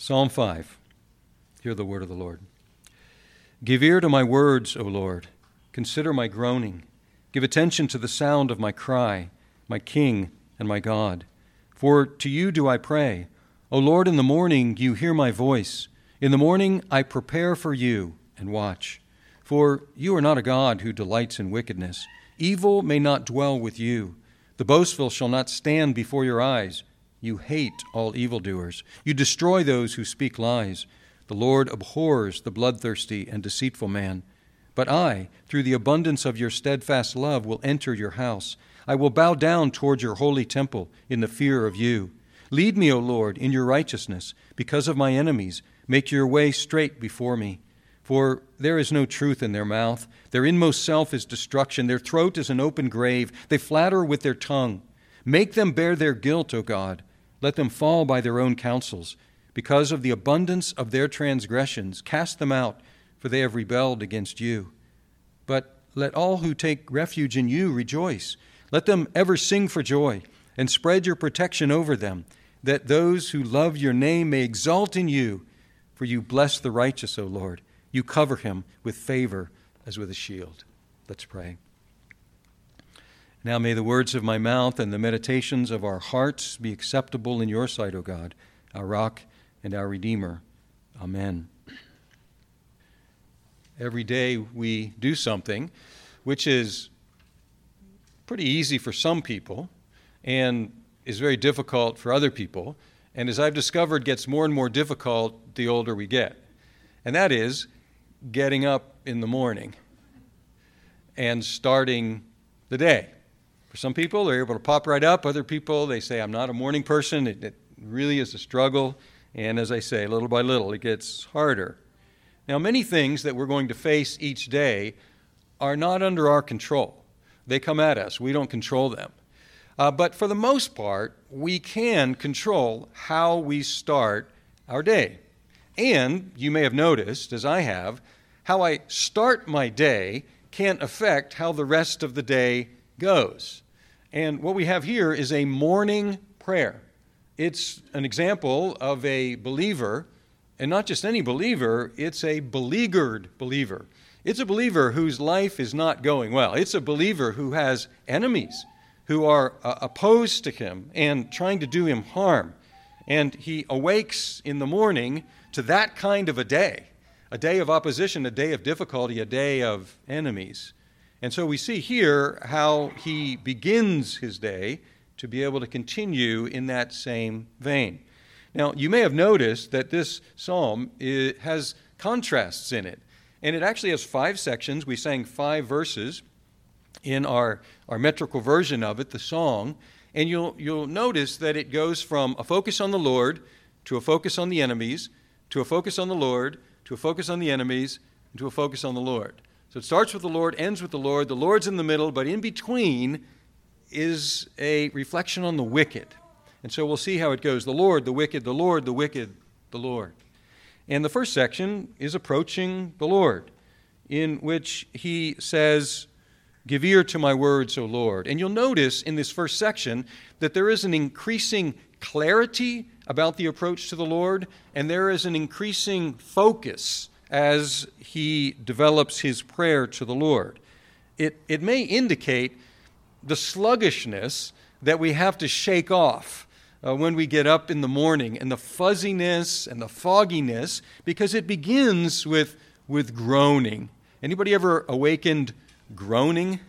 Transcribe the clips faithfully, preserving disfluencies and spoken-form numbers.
Psalm five. Hear the word of the Lord. Give ear to my words, O Lord. Consider my groaning. Give attention to the sound of my cry, my King and my God. For to you do I pray. O Lord, in the morning you hear my voice. In the morning I prepare for you and watch. For you are not a God who delights in wickedness. Evil may not dwell with you. The boastful shall not stand before your eyes. You hate all evildoers. You destroy those who speak lies. The Lord abhors the bloodthirsty and deceitful man. But I, through the abundance of your steadfast love, will enter your house. I will bow down toward your holy temple in the fear of you. Lead me, O Lord, in your righteousness. Because of my enemies, make your way straight before me. For there is no truth in their mouth. Their inmost self is destruction. Their throat is an open grave. They flatter with their tongue. Make them bear their guilt, O God. Let them fall by their own counsels. Because of the abundance of their transgressions, cast them out, for they have rebelled against you. But let all who take refuge in you rejoice. Let them ever sing for joy, and spread your protection over them, that those who love your name may exalt in you. For you bless the righteous, O Lord. You cover him with favor as with a shield. Let's pray. Now may the words of my mouth and the meditations of our hearts be acceptable in your sight, O God, our rock and our Redeemer. Amen. Every day we do something which is pretty easy for some people and is very difficult for other people, and as I've discovered, gets more and more difficult the older we get. And that is getting up in the morning and starting the day. For some people, they're able to pop right up. Other people, they say, I'm not a morning person. It, it really is a struggle. And as I say, little by little, it gets harder. Now, many things that we're going to face each day are not under our control. They come at us. We don't control them. Uh, but for the most part, we can control how we start our day. And you may have noticed, as I have, how I start my day can affect how the rest of the day goes. And what we have here is a morning prayer. It's an example of a believer, and not just any believer, it's a beleaguered believer. It's a believer whose life is not going well. It's a believer who has enemies who are uh, opposed to him and trying to do him harm. And he awakes in the morning to that kind of a day, a day of opposition, a day of difficulty, a day of enemies. And so we see here how he begins his day to be able to continue in that same vein. Now, you may have noticed that this psalm it has contrasts in it. And it actually has five sections. We sang five verses in our, our metrical version of it, the song. And you'll, you'll notice that it goes from a focus on the Lord to a focus on the enemies, to a focus on the Lord, to a focus on the enemies, and to a focus on the Lord. So it starts with the Lord, ends with the Lord. The Lord's in the middle, but in between is a reflection on the wicked. And so we'll see how it goes. The Lord, the wicked, the Lord, the wicked, the Lord. And the first section is approaching the Lord, in which he says, give ear to my words, O Lord. And you'll notice in this first section that there is an increasing clarity about the approach to the Lord, and there is an increasing focus as he develops his prayer to the Lord. It, it may indicate the sluggishness that we have to shake off Uh, when we get up in the morning, and the fuzziness and the fogginess, because it begins with, with groaning. Anybody ever awakened groaning?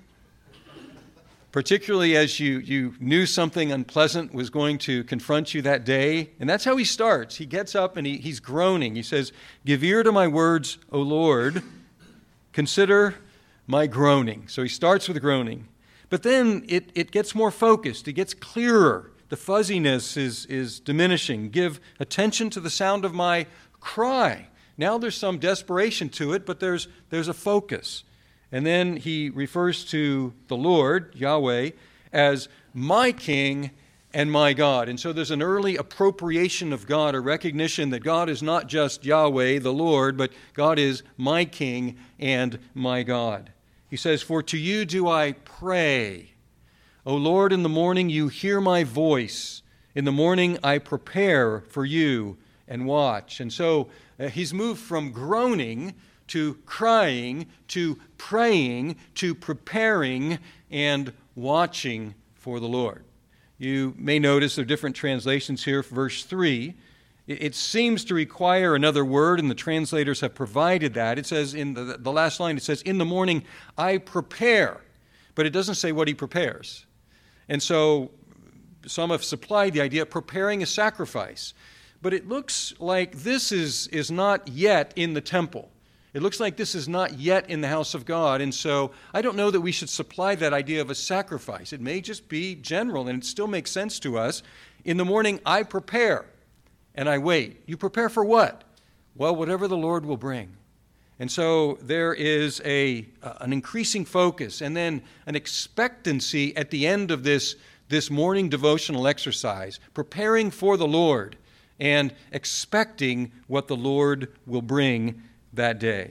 Particularly as you, you knew something unpleasant was going to confront you that day. And that's how he starts. He gets up and he, he's groaning. He says, give ear to my words, O Lord. Consider my groaning. So he starts with groaning. But then it, it gets more focused. It gets clearer. The fuzziness is, is diminishing. Give attention to the sound of my cry. Now there's some desperation to it, but there's, there's a focus. And then he refers to the Lord, Yahweh, as my King and my God. And so there's an early appropriation of God, a recognition that God is not just Yahweh, the Lord, but God is my King and my God. He says, for to you do I pray. O Lord, in the morning you hear my voice. In the morning I prepare for you and watch. And so uh, he's moved from groaning to crying to praying to preparing and watching for the Lord. You may notice there are different translations here. Verse three, it seems to require another word, and the translators have provided that. It says in the, the last line, it says, in the morning I prepare. But it doesn't say what he prepares. And so some have supplied the idea of preparing a sacrifice. But it looks like this is, is not yet in the temple. It looks like this is not yet in the house of God. And so I don't know that we should supply that idea of a sacrifice. It may just be general, and it still makes sense to us. In the morning I prepare. And I wait. You prepare for what? Well, whatever the Lord will bring. And so there is a uh, an increasing focus and then an expectancy at the end of this, this morning devotional exercise, preparing for the Lord and expecting what the Lord will bring that day.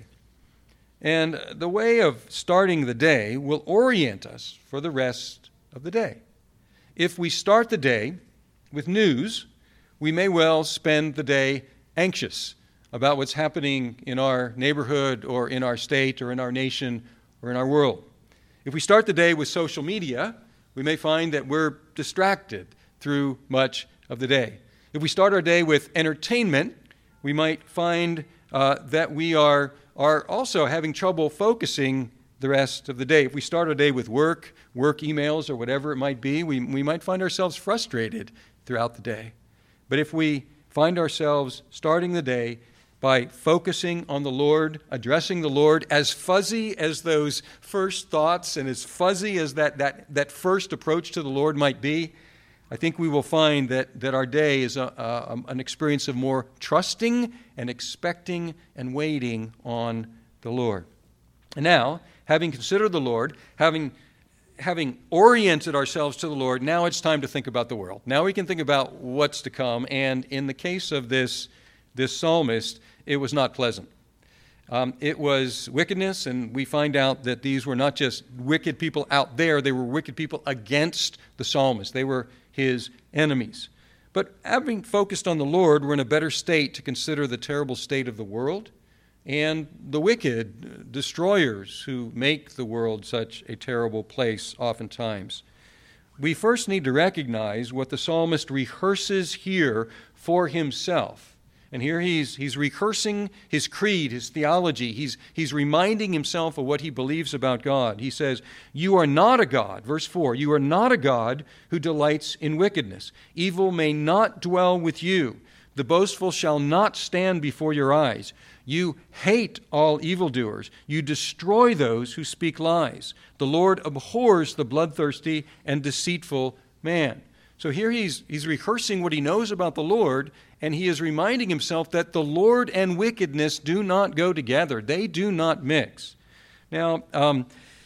And the way of starting the day will orient us for the rest of the day. If we start the day with news, we may well spend the day anxious about what's happening in our neighborhood or in our state or in our nation or in our world. If we start the day with social media, we may find that we're distracted through much of the day. If we start our day with entertainment, we might find uh, that we are, are also having trouble focusing the rest of the day. If we start our day with work, work emails, or whatever it might be, we, we might find ourselves frustrated throughout the day. But if we find ourselves starting the day by focusing on the Lord, addressing the Lord, as fuzzy as those first thoughts and as fuzzy as that, that, that first approach to the Lord might be, I think we will find that, that our day is a, a, an experience of more trusting and expecting and waiting on the Lord. And now, having considered the Lord, having Having oriented ourselves to the Lord, now it's time to think about the world. Now we can think about what's to come. And in the case of this, this psalmist, it was not pleasant. Um, it was wickedness, and we find out that these were not just wicked people out there. They were wicked people against the psalmist. They were his enemies. But having focused on the Lord, we're in a better state to consider the terrible state of the world and the wicked destroyers who make the world such a terrible place oftentimes. We first need to recognize what the psalmist rehearses here for himself. And here he's, he's rehearsing his creed, his theology. He's, he's reminding himself of what he believes about God. He says, you are not a God, verse four, you are not a God who delights in wickedness. Evil may not dwell with you. The boastful shall not stand before your eyes. You hate all evildoers. You destroy those who speak lies. The Lord abhors the bloodthirsty and deceitful man. So here he's, he's rehearsing what he knows about the Lord, and he is reminding himself that the Lord and wickedness do not go together. They do not mix. Now, um,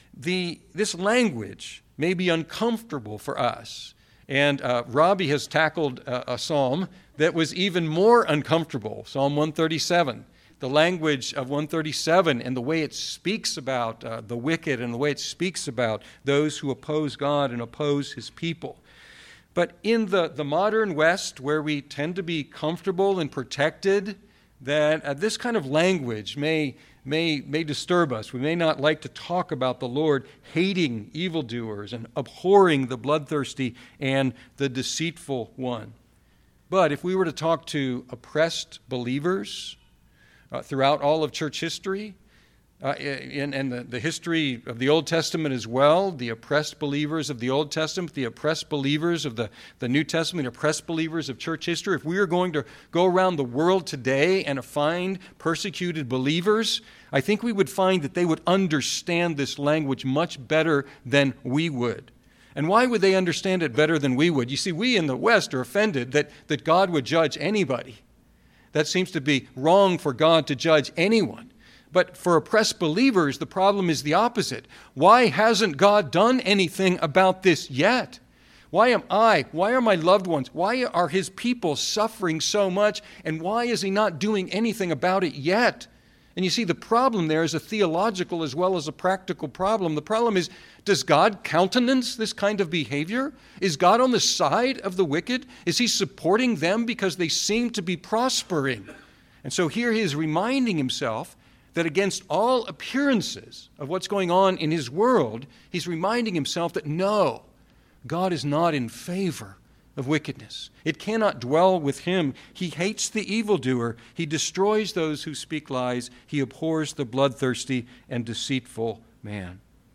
the this language may be uncomfortable for us. And uh, Robbie has tackled a, a psalm that was even more uncomfortable, Psalm one thirty-seven. The language of one thirty-seven and the way it speaks about uh, the wicked and the way it speaks about those who oppose God and oppose his people. But in the, the modern West, where we tend to be comfortable and protected, that uh, this kind of language may, may, may disturb us. We may not like to talk about the Lord hating evildoers and abhorring the bloodthirsty and the deceitful one. But if we were to talk to oppressed believers uh, throughout all of church history, Uh, and, and the, the history of the Old Testament as well, the oppressed believers of the Old Testament, the oppressed believers of the, the New Testament, oppressed believers of church history, if we were going to go around the world today and find persecuted believers, I think we would find that they would understand this language much better than we would. And why would they understand it better than we would? You see, we in the West are offended that, that God would judge anybody. That seems to be wrong for God to judge anyone. But for oppressed believers, the problem is the opposite. Why hasn't God done anything about this yet? Why am I, why are my loved ones, why are his people suffering so much, and why is he not doing anything about it yet? And you see, the problem there is a theological as well as a practical problem. The problem is, does God countenance this kind of behavior? Is God on the side of the wicked? Is he supporting them because they seem to be prospering? And so here he is reminding himself that against all appearances of what's going on in his world, he's reminding himself that no, God is not in favor of wickedness. It cannot dwell with him. He hates the evildoer. He destroys those who speak lies. He abhors the bloodthirsty and deceitful man.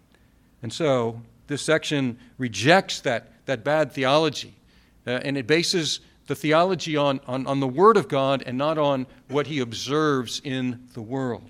And so this section rejects that, that bad theology, uh, and it bases the theology on, on, on the Word of God and not on what he observes in the world.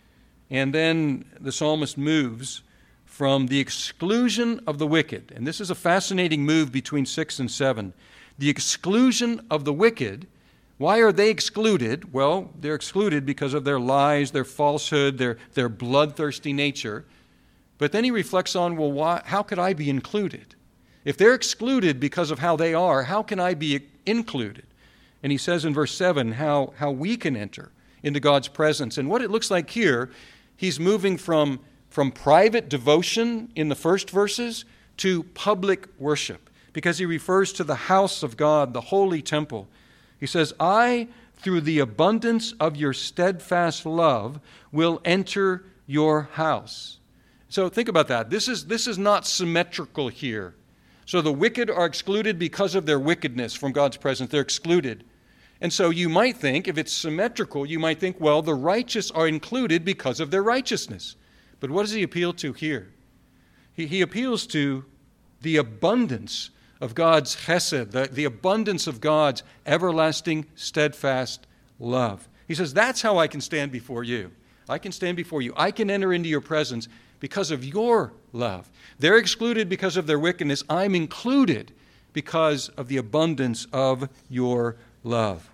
And then the psalmist moves from the exclusion of the wicked. And this is a fascinating move between six and seven. The exclusion of the wicked. Why are they excluded? Well, they're excluded because of their lies, their falsehood, their, their bloodthirsty nature. But then he reflects on, well, why, how could I be included? If they're excluded because of how they are, how can I be included? And he says in verse seven how, how we can enter into God's presence. And what it looks like here, he's moving from from private devotion in the first verses to public worship, because he refers to the house of God, the holy temple. He says, I, through the abundance of your steadfast love, will enter your house. So think about that. This is, this is not symmetrical here. So the wicked are excluded because of their wickedness from God's presence. They're excluded. And so you might think, if it's symmetrical, you might think, well, the righteous are included because of their righteousness. But what does he appeal to here? He, he appeals to the abundance of God's chesed, the, the abundance of God's everlasting, steadfast love. He says, that's how I can stand before you. I can stand before you. I can enter into your presence because of your love. They're excluded because of their wickedness. I'm included because of the abundance of your love.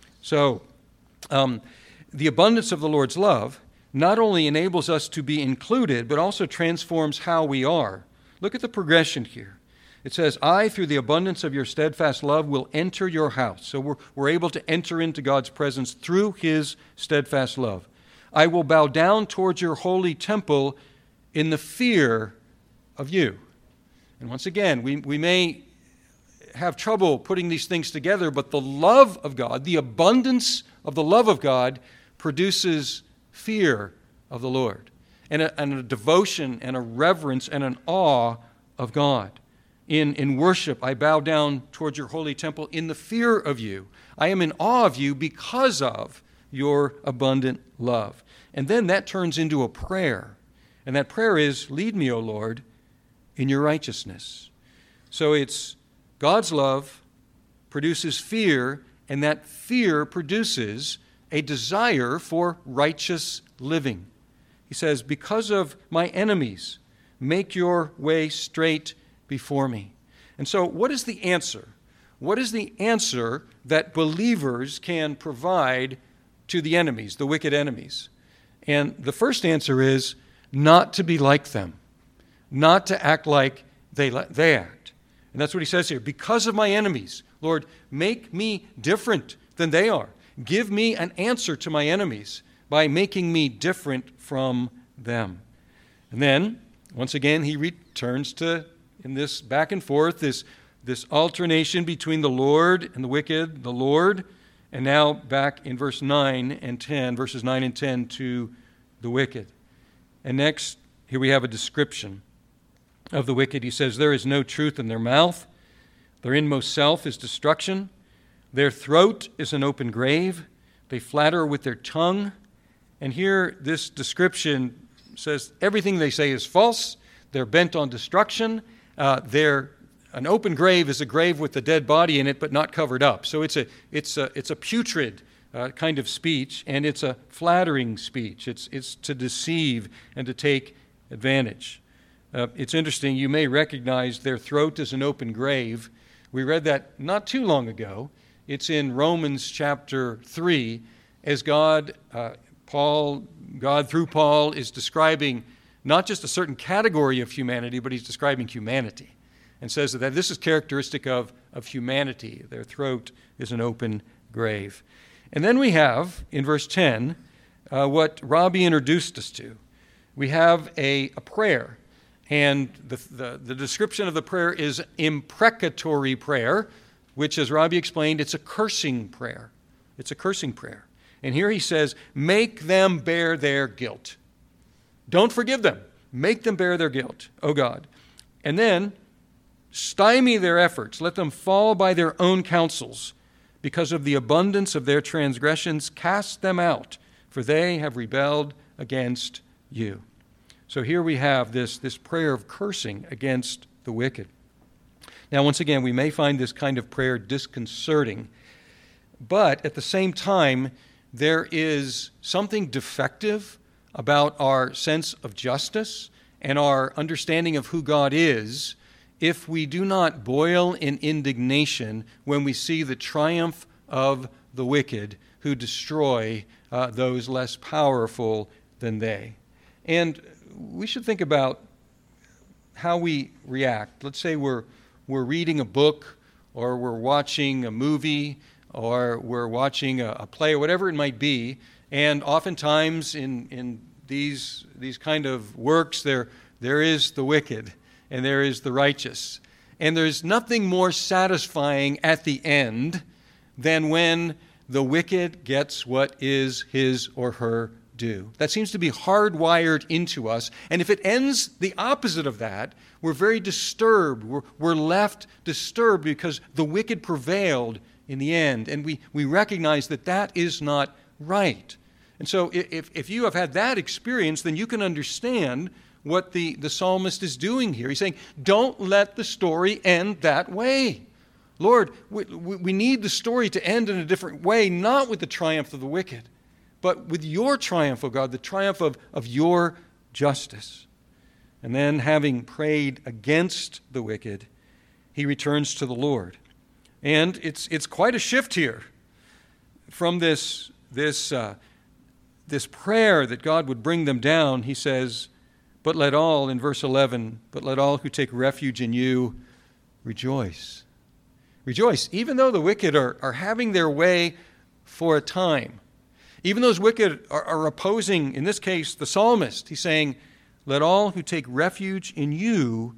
So, um, the abundance of the Lord's love not only enables us to be included, but also transforms how we are. Look at the progression here. It says, I, through the abundance of your steadfast love, will enter your house. So we're, we're able to enter into God's presence through his steadfast love. I will bow down towards your holy temple in the fear of you. And once again, we, we may have trouble putting these things together, but the love of God, the abundance of the love of God, produces fear of the Lord, and a, and a devotion and a reverence and an awe of God. In, in worship, I bow down towards your holy temple in the fear of you. I am in awe of you because of your abundant love. And then that turns into a prayer. And that prayer is, lead me, O Lord, in your righteousness. So it's God's love produces fear, and that fear produces a desire for righteous living. He says, because of my enemies, make your way straight before me. And so what is the answer? What is the answer that believers can provide to the enemies, the wicked enemies? And the first answer is not to be like them, not to act like they, they act. And that's what he says here. Because of my enemies, Lord, make me different than they are. Give me an answer to my enemies by making me different from them. And then, once again, he returns to, in this back and forth, this, this alternation between the Lord and the wicked, the Lord, and now back in verse nine and ten, verses nine and ten, to the wicked. And next, here we have a description of the wicked. He says, there is no truth in their mouth. Their inmost self is destruction. Their throat is an open grave. They flatter with their tongue. And here this description says everything they say is false. They're bent on destruction. Uh, they're, an open grave is a grave with a dead body in it, but not covered up. So it's a, it's a, it's a putrid uh, kind of speech, and it's a flattering speech. It's, it's to deceive and to take advantage. Uh, it's interesting. You may recognize their throat is an open grave. We read that not too long ago. It's in Romans chapter three, as God, uh, Paul, God through Paul is describing not just a certain category of humanity, but he's describing humanity, and says that this is characteristic of, of humanity. Their throat is an open grave. And then we have, in verse ten, uh, what Robbie introduced us to. We have a, a prayer, and the, the, the description of the prayer is imprecatory prayer, which, as Robbie explained, it's a cursing prayer. It's a cursing prayer. And here he says, make them bear their guilt. Don't forgive them. Make them bear their guilt, O God. And then, stymie their efforts. Let them fall by their own counsels. Because of the abundance of their transgressions, cast them out, for they have rebelled against you. So here we have this, this prayer of cursing against the wicked. Now, once again, we may find this kind of prayer disconcerting, but at the same time, there is something defective about our sense of justice and our understanding of who God is if we do not boil in indignation when we see the triumph of the wicked who destroy uh, those less powerful than they. And we should think about how we react. Let's say we're we're reading a book, or we're watching a movie, or we're watching a, a play, or whatever it might be, and oftentimes in in these these kind of works there there is the wicked and there is the righteous. And there's nothing more satisfying at the end than when the wicked gets what is his or her due. That seems to be hardwired into us. And if it ends the opposite of that, we're very disturbed. We're, we're left disturbed because the wicked prevailed in the end. And we, we recognize that that is not right. And so if, if you have had that experience, then you can understand what the, the psalmist is doing here. He's saying, don't let the story end that way. Lord, we, we need the story to end in a different way, not with the triumph of the wicked, but with your triumph, O God, the triumph of, of your justice. And then, having prayed against the wicked, he returns to the Lord. And it's it's quite a shift here from this, this, uh, this prayer that God would bring them down. He says, but let all, in verse eleven, but let all who take refuge in you rejoice. Rejoice, even though the wicked are, are having their way for a time. Even those wicked are, are opposing, in this case, the psalmist. He's saying, let all who take refuge in you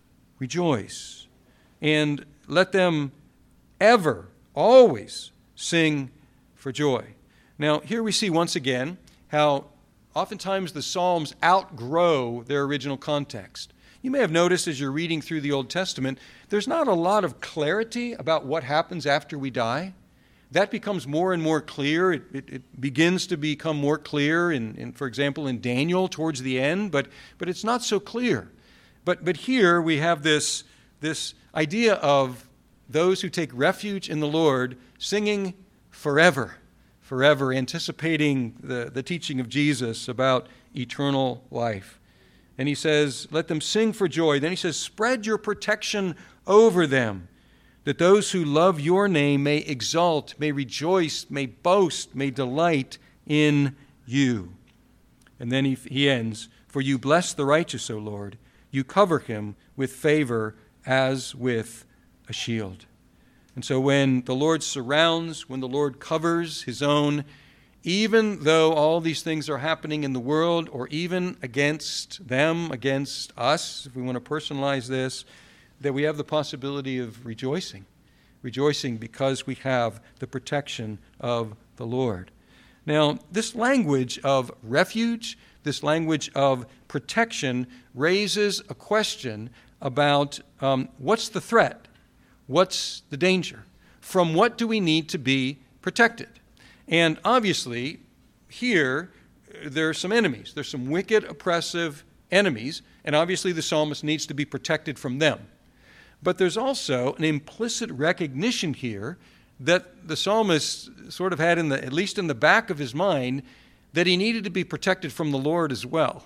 rejoice. And let them ever, always sing for joy. Now, here we see once again how oftentimes the Psalms outgrow their original context. You may have noticed as you're reading through the Old Testament, there's not a lot of clarity about what happens after we die. That becomes more and more clear. It, it, it begins to become more clear, in, in, for example, in Daniel towards the end, but, but it's not so clear. But, but here we have this, this idea of those who take refuge in the Lord singing forever. Forever, anticipating the, the teaching of Jesus about eternal life. And he says, let them sing for joy. Then he says, spread your protection over them, that those who love your name may exult, may rejoice, may boast, may delight in you. And then he, he ends, for you bless the righteous, O Lord. You cover him with favor as with a shield. And so when the Lord surrounds, when the Lord covers his own, even though all these things are happening in the world, or even against them, against us, if we want to personalize this, that we have the possibility of rejoicing. Rejoicing because we have the protection of the Lord. Now, this language of refuge, this language of protection, raises a question about um, what's the threat? What's the danger? From what do we need to be protected? And obviously, here, there are some enemies. There's some wicked, oppressive enemies, and obviously the psalmist needs to be protected from them. But there's also an implicit recognition here that the psalmist sort of had, in the, at least in the back of his mind, that he needed to be protected from the Lord as well.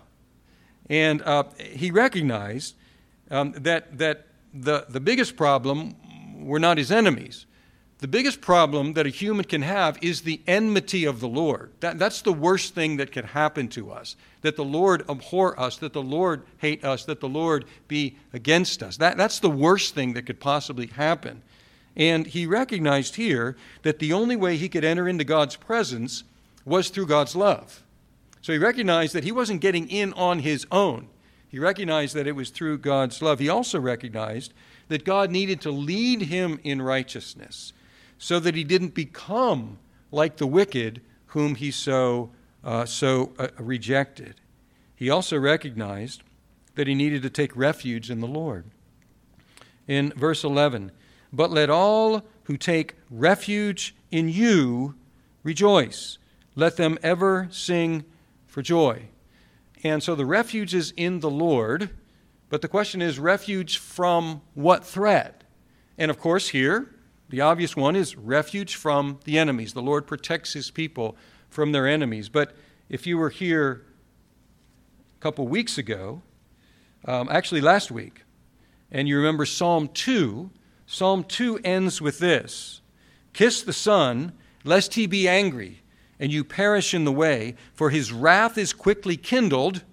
And uh, he recognized um, that, that the, the biggest problem were not his enemies. The biggest problem that a human can have is the enmity of the Lord. That, that's the worst thing that could happen to us, that the Lord abhor us, that the Lord hate us, that the Lord be against us. That, that's the worst thing that could possibly happen. And he recognized here that the only way he could enter into God's presence was through God's love. So he recognized that he wasn't getting in on his own. He recognized that it was through God's love. He also recognized that God needed to lead him in righteousness so that he didn't become like the wicked whom he so, uh, so uh, rejected. He also recognized that he needed to take refuge in the Lord. In verse eleven, "But let all who take refuge in you rejoice. Let them ever sing for joy." And so the refuge is in the Lord, but the question is, refuge from what threat? And of course here, the obvious one is refuge from the enemies. The Lord protects his people from their enemies. But if you were here a couple weeks ago, um, actually last week, and you remember Psalm two, Psalm two ends with this: "Kiss the Son, lest he be angry, and you perish in the way, for his wrath is quickly kindled.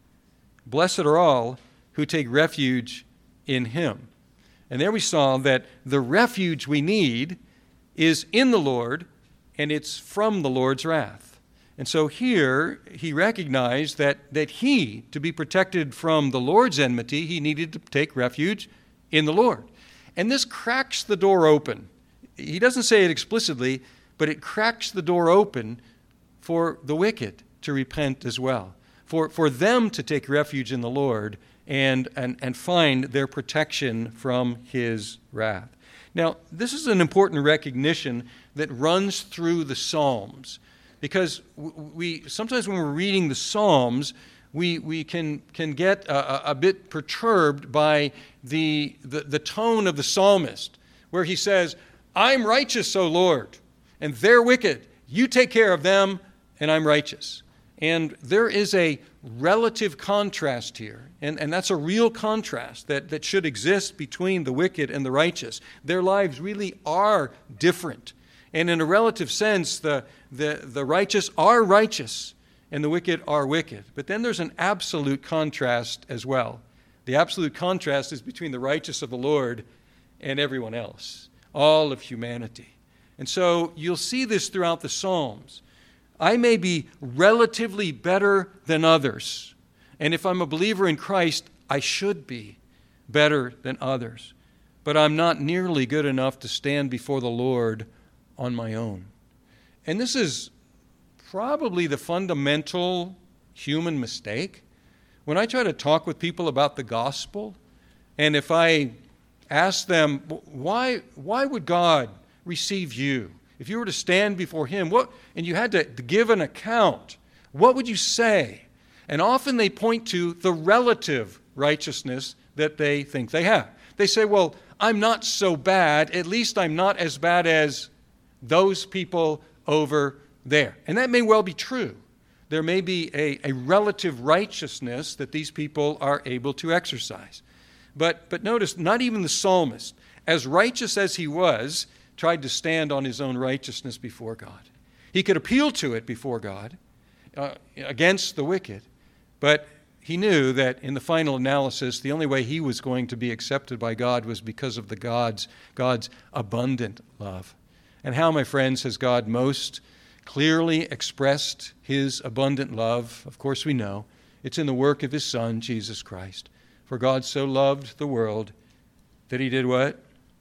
Blessed are all who take refuge in him." And there we saw that the refuge we need is in the Lord, and it's from the Lord's wrath. And so here he recognized that, that he, to be protected from the Lord's enmity, he needed to take refuge in the Lord. And this cracks the door open. He doesn't say it explicitly, but it cracks the door open for the wicked to repent as well, for, for them to take refuge in the Lord and, and, and find their protection from his wrath. Now, this is an important recognition that runs through the Psalms, because we sometimes when we're reading the Psalms, we, we can, can get a, a bit perturbed by the, the, the tone of the psalmist, where he says, "I'm righteous, O Lord, and they're wicked. You take care of them, and I'm righteous." And there is a relative contrast here, and, and that's a real contrast that, that should exist between the wicked and the righteous. Their lives really are different. And in a relative sense, the, the, the righteous are righteous, and the wicked are wicked. But then there's an absolute contrast as well. The absolute contrast is between the righteous of the Lord and everyone else, all of humanity. And so you'll see this throughout the Psalms. I may be relatively better than others, and if I'm a believer in Christ, I should be better than others. But I'm not nearly good enough to stand before the Lord on my own. And this is probably the fundamental human mistake. When I try to talk with people about the gospel, and if I ask them, why, why would God receive you? If you were to stand before him, what, and you had to give an account, what would you say? And often they point to the relative righteousness that they think they have. They say, well, I'm not so bad. At least I'm not as bad as those people over there. And that may well be true. There may be a, a relative righteousness that these people are able to exercise. But, but notice, not even the psalmist, as righteous as he was, tried to stand on his own righteousness before God. He could appeal to it before God uh, against the wicked, but he knew that in the final analysis, the only way he was going to be accepted by God was because of the God's, God's abundant love. And how, my friends, has God most clearly expressed his abundant love? Of course we know. It's in the work of his Son, Jesus Christ. For God so loved the world that he did what?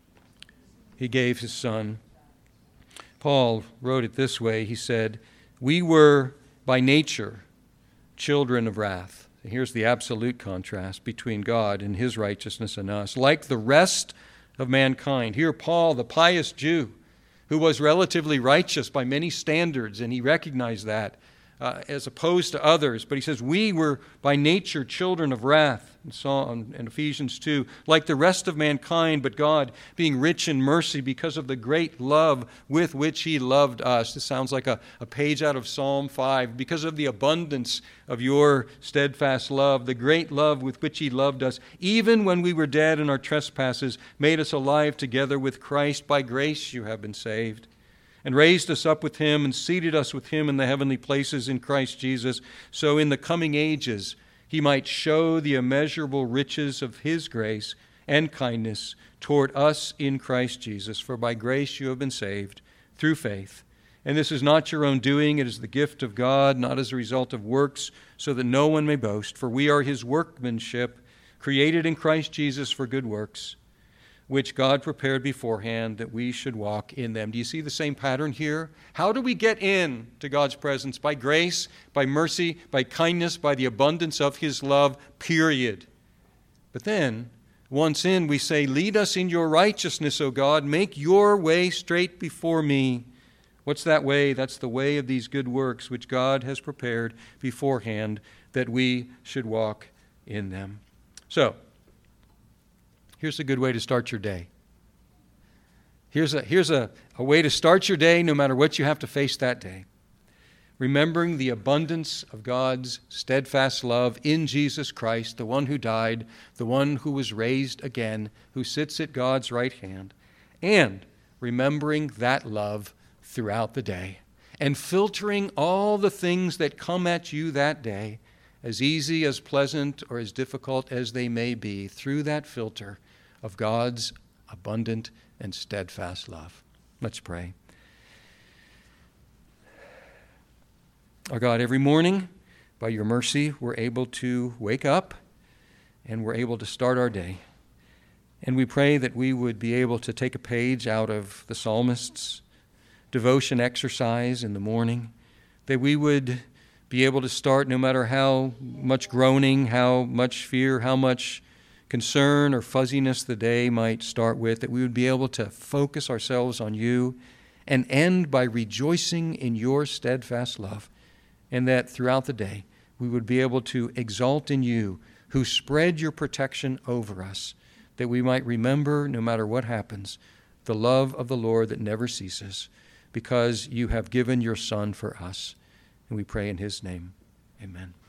He gave his Son. Paul wrote it this way. He said, "We were by nature children of wrath." Here's the absolute contrast between God and his righteousness and us. "Like the rest of mankind." Here Paul, the pious Jew, who was relatively righteous by many standards, and he recognized that uh, as opposed to others. But he says, we were by nature children of wrath, in, Psalm, in Ephesians two, like the rest of mankind, but God, being rich in mercy because of the great love with which he loved us. This sounds like a, a page out of Psalm five. Because of the abundance of your steadfast love, the great love with which he loved us, even when we were dead in our trespasses, made us alive together with Christ. By grace you have been saved, and raised us up with him and seated us with him in the heavenly places in Christ Jesus, so in the coming ages he might show the immeasurable riches of his grace and kindness toward us in Christ Jesus. For by grace you have been saved through faith, And this is not your own doing. It is the gift of God, not as a result of works, so that no one may boast. For we are his workmanship, created in Christ Jesus for good works, which God prepared beforehand that we should walk in them. Do you see the same pattern here? How do we get in to God's presence? By grace, by mercy, by kindness, by the abundance of his love, period. But then, once in, we say, lead us in your righteousness, O God. Make your way straight before me. What's that way? That's the way of these good works which God has prepared beforehand that we should walk in them. So, here's a good way to start your day. Here's a, here's a, a way to start your day no matter what you have to face that day. Remembering the abundance of God's steadfast love in Jesus Christ, the one who died, the one who was raised again, who sits at God's right hand, and remembering that love throughout the day, and filtering all the things that come at you that day, as easy, as pleasant, or as difficult as they may be, through that filter of God's abundant and steadfast love. Let's pray. Our God, every morning, by your mercy, we're able to wake up and we're able to start our day. And we pray that we would be able to take a page out of the psalmist's devotion exercise in the morning, that we would be able to start no matter how much groaning, how much fear, how much concern or fuzziness the day might start with, that we would be able to focus ourselves on you and end by rejoicing in your steadfast love, and that throughout the day we would be able to exalt in you who spread your protection over us, that we might remember, no matter what happens, the love of the Lord that never ceases, because you have given your Son for us. And we pray in his name. Amen.